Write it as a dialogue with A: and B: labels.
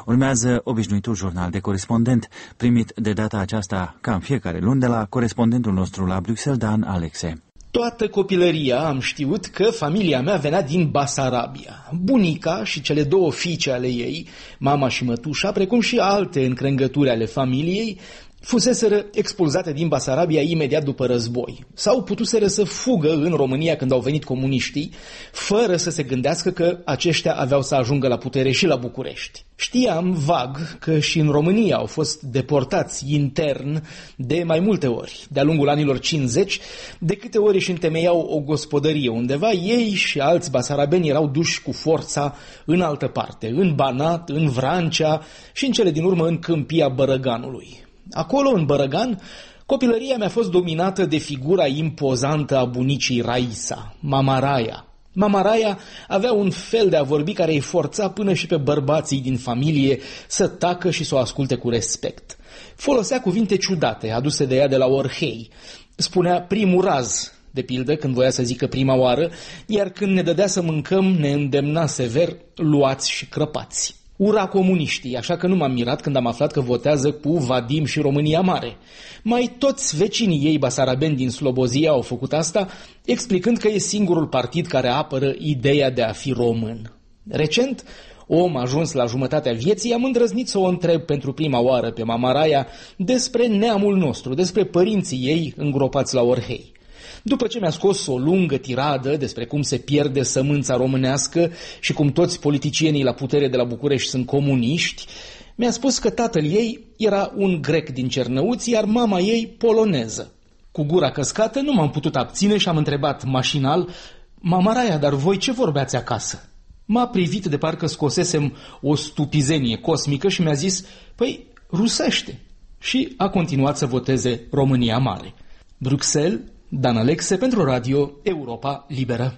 A: Urmează obișnuitul jurnal de corespondent, primit de data aceasta, ca în fiecare luni, de la corespondentul nostru la Bruxelles, Dan Alexe.
B: Toată copilăria am știut că familia mea venea din Basarabia. Bunica și cele două fiice ale ei, mama și mătușa, precum și alte încrengături ale familiei, fuseseră expulzate din Basarabia imediat după război sau putuseră să fugă în România când au venit comuniștii, fără să se gândească că aceștia aveau să ajungă la putere și la București. Știam vag că și în România au fost deportați intern de mai multe ori. De-a lungul anilor 50, de câte ori își întemeiau o gospodărie undeva, ei și alți basarabeni erau duși cu forța în altă parte, în Banat, în Vrancea și în cele din urmă în Câmpia Bărăganului. Acolo, în Bărăgan, copilăria mea a fost dominată de figura impozantă a bunicii Raisa, Mama Raia. Mama Raia avea un fel de a vorbi care îi forța până și pe bărbații din familie să tacă și să o asculte cu respect. Folosea cuvinte ciudate aduse de ea de la Orhei. Spunea primul raz, de pildă, când voia să zică prima oară, iar când ne dădea să mâncăm, ne îndemna sever, luați și crăpați. Ura comuniștii, așa că nu m-am mirat când am aflat că votează cu Vadim și România Mare. Mai toți vecinii ei basarabeni din Slobozia au făcut asta, explicând că e singurul partid care apără ideea de a fi român. Recent, om ajuns la jumătatea vieții, am îndrăznit să o întreb pentru prima oară pe Mama Raia despre neamul nostru, despre părinții ei îngropați la Orhei. După ce mi-a scos o lungă tiradă despre cum se pierde sămânța românească și cum toți politicienii la putere de la București sunt comuniști, mi-a spus că tatăl ei era un grec din Cernăuți, iar mama ei poloneză. Cu gura căscată nu m-am putut abține și am întrebat mașinal: Mama Raia, dar voi ce vorbeați acasă? M-a privit de parcă scosesem o stupizenie cosmică și mi-a zis: păi, rusește. Și a continuat să voteze România Mare. Bruxelles, Dan Alexe pentru Radio Europa Liberă.